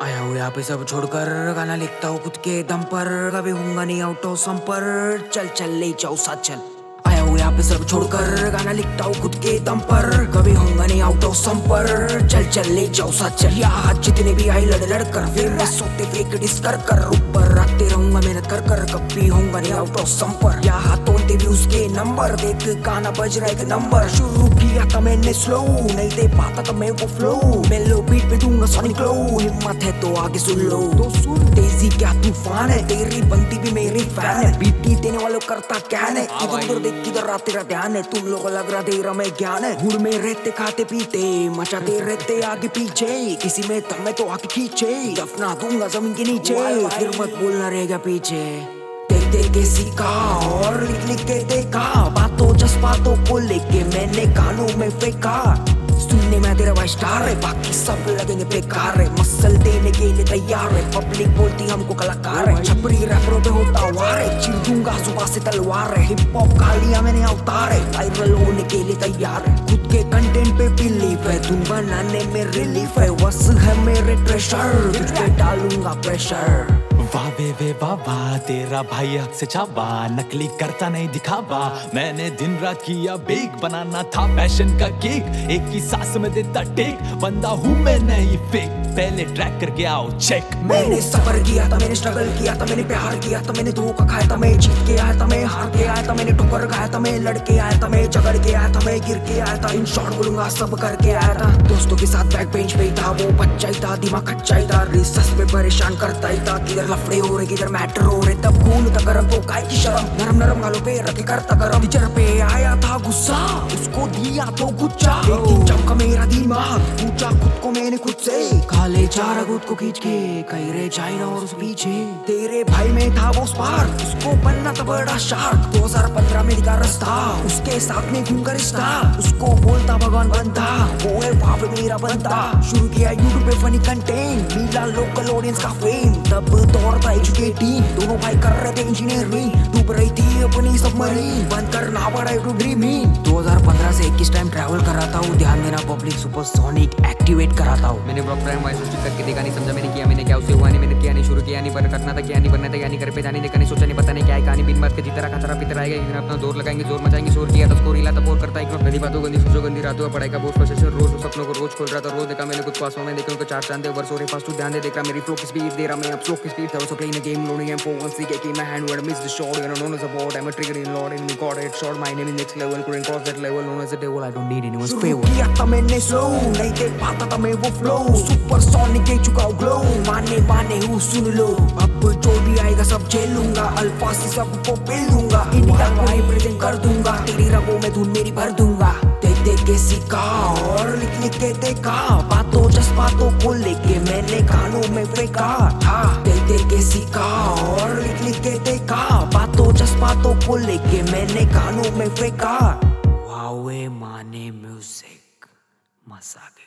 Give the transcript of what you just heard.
आया हूँ यहाँ पे सब छोड़कर, गाना लिखता हूँ खुद के दम पर, कभी हूँगा नहीं आउट ऑफ संपर, चल चल ले जाओ साथ चल। आया हूँ यहाँ पे सब छोड़कर, गाना लिखता हूँ खुद के दम पर, कभी होऊंगा नहीं आउट ऑफ संपर, चल चल ले जाओ साथ चल। यहाँ जितने भी आई लड़ लड़ कर, फेमस होते फेक डिस कर कर, ऊपर रखते रहूंगा मेहनत कर कर, कभी होऊंगा नहीं आउट ऑफ संपर। यहाँ तोड़ते भी उसके नंबर, देख गाना बज रहा है नंबर, शुरू किया था मैंने स्लो, नहीं दे पाता तो मैं वो फ्लो, मेलो बीट पे दूंगा सॉनिक ग्लो, हिम्मत है तो आगे सुन लो। तो सुन तेजी क्या तूफान है, तेरी बनती भी मेरी फैन है, बीटी देने वालों करता क्या है, इधर उधर देख किधर रहा तेरा ध्यान है, तुम लोगों लग रहा तेरा मैं ज्ञान है, हुड़ में रहते खाते पीते मचाते रहते आगे पीछे, किसी में दम है तो आगे खींचे, दफना दूंगा जमीन के नीचे, फिर मत बोलना रहेगा पीछे। देख देख के सीखा और लिख लिख के देखा, बातों जज्बातों को लेके मैंने कानों में फेंका, सुनने में तेरा भाई स्टार है, बाकी सब लगेंगे बेकार है, मसल देने के लिए तैयार है, पब्लिक बोलती हमको कलाकार है, छपरी रैपरों पे होता वार है, चीर दूंगा सुबह से तलवार है, हिप हॉप का लिया मैंने अवतार है, वायरल होने के लिए तैयार है, खुद के कंटेंट पे बिलीव है, तुम बनाने में रिलीफ है, वस है मेरे ट्रेशर, तुझ पे डालूंगा प्रेशर। वाह वे वाह वाह, तेरा भाई हक से छावा, नकली करता नहीं दिखावा, मैंने दिन रात किया बेक, बनाना था पैशन का केक, एक ही सांस में देता टेक, बंदा हूँ मैं नहीं फेक, पहले ट्रैक करके आओ चेक। मैंने सफर किया था, मैंने स्ट्रगल किया था, मैंने प्यार किया था, मैंने धोखा खाया था, मैं जीत के आया था, मैं हार के आया था, मैंने ठोकर खाया था, मैं लड़के आया था, मैं झगड़ के आया था, मैं गिर के आया था, इन शॉर्ट बोलूंगा सब करके आया था, दोस्तों के साथ बैक बेंच पे था, वो बच्चा ही था, दिमाग कच्चा ही था, रिसर्च में परेशान करता ही था, किधर लफड़े हो रहे किधर मैटर हो रहे, तब खून था गरम तो काय की शर्म, नरम नरम गालों पे रखे करता गरम, टीचर पे आया था गुस्सा, उसको दिया तो गुच्चा, एक दिन चमका मेरा दिमाग, पूछा खुद को मैंने खुद से, काले चारा खुद को खींच के कहीं रे चाइना और उस पीछे, तेरे भाई में था वो स्पार्क, उसको बनना था बड़ा शार्क, 2015 में दिखा रास्ता, उसके साथ में घूम कर रिश्ता, उसको बोलता भगवान बनता, वो है वहां पे मेरा बनता, शुरू किया यूट्यूब पे फनी कंटेंट, मिला लोकल ऑडियंस का फेम, तब दौर था एजुकेटिंग, दोनों भाई कर रहे थे इंजीनियरिंग, डूब रही थी अपनी सबमरीन, बंद करना पड़ा यूट्यूब ड्रीमिंग, 2015 से 21 टाइम ट्रैवल कराता हूँ, ध्यान देना पब्लिक सुपरसोनिक एक्टिवेट कराता हूँ। मैंने ब्लॉक प्राइम वॉइस करके देखा नहीं, समझा मैंने किया, मैंने क्या उससे हुआ नहीं, मैंने किया नहीं, शुरू किया नहीं, पर करना था क्या नहीं, बनना था क्या नहीं, कर पे जाने देखा नहीं, सोचा नहीं पता नहीं क्या है कहानी, बिन बात के जीतरा खतरा पितर आएगा, इधर अपना जोर लगाएंगे, जोर मचाएंगे, शोर किया तो स्कोर हिला तब और करता है, गंदी बातों गंदी सोचो गंदी रातों, पढ़ाई का बोझ प्रोसेसर रोज सपनों को रोज खोल रहा था, रोज देखा मैंने कुछ पास में, देखा उनको चार चांद वर्ष हो रहे फास्ट ध्यान दे, देख रहा मेरी फ्लो की स्पीड दे रहा मैं अब स्लो की स्पीड था, so playing the game loading M4 once they get my hand where I miss the shot, you know known as a bot, I'm a triggering lord and we got it shot, my name is next level, couldn't cross that level, known as a devil, I don't need anyone's favor। किया था मैंने slow, नहीं दे पाता था मैं वो flow, supersonic दे चुका हूँ ग्लो, माने माने हूँ सुन लो, अब जो भी आएगा सब झेलूंगा, अल्फा से सबको पेल दूंगा, इंडिया को रिप्रेजेंट कर दूंगा, तेरी रगों में धुन मेरी भर दूंगा, देख देख के सीखा और लिख लिख के देखा, बातों जज्बातों को लेके मैंने कानों में फेंका, देख देख के सीखा और लिख लिख के देखा, बातों जज्बातों को लेके मैंने कानों में फेंका। वावे माने म्यूजिक मजा